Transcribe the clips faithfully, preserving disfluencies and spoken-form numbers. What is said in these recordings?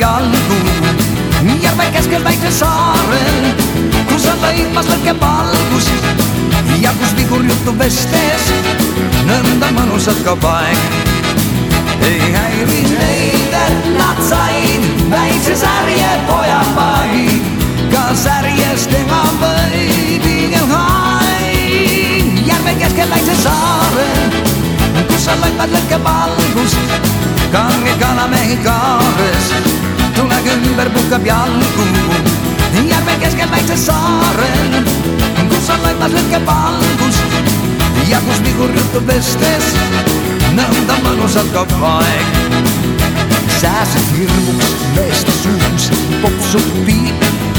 bianco, iar keskellä väitse saaren, kun sä leipas löykä valkus, ja kus vikur juttu vestees, nönda manusatko vain. Ei häirin meitä natsain, väitse särje pojat vain, ka särjesten on võidingen hain. Järven keskellä väitse saaren, kun sä leipas löykä valkus, kange kala meihin kaares, tuleeko ympär pukka bianco. Järven keskellä väitse saaren, kun sä leipas löykä valkus, ja kus vikur juttu vestees, nönda manusatko vain. Sääset hirmuks, meistä suus, popsut piip.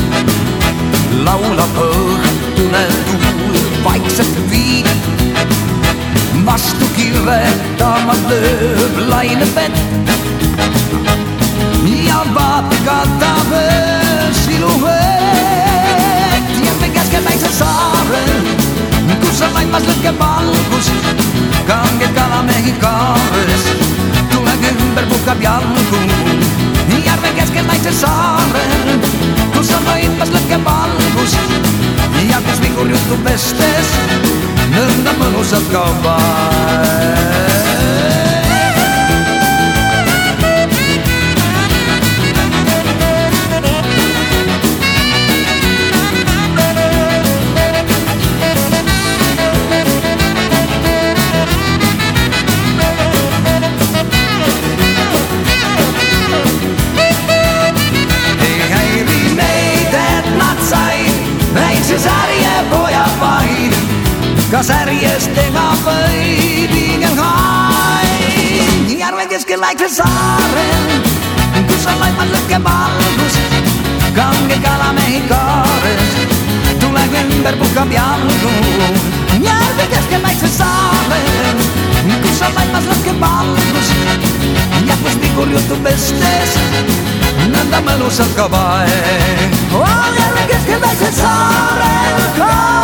Laula õhtune tuul, vaikset viib. Vastu kirvetamat lööb laine vett. Ja vaata katab siluett. Järven keskel väikse saaren, kus on laipas lõhke valgus. Kange kalamehi kaares, tuleeko ympär pukka bianco. Järven keskel väikse saaren, kus on laipas lõhke valgus. Ja kus vikur juttu vestees, nönda mõnusat ka vain. Ka särjesten on võidingen hain. Järven keskel väikse saaren, kus on laipas lõhke valgus. Kange kalamehi kaares, tuleeko ümber pukka bianco. Järven keskel väikse saaren, kus on laipas lõhke valgus. Ja kus vikur juttu vestees, nönda mõnusat ka vain. Järven keskel väikse saaren,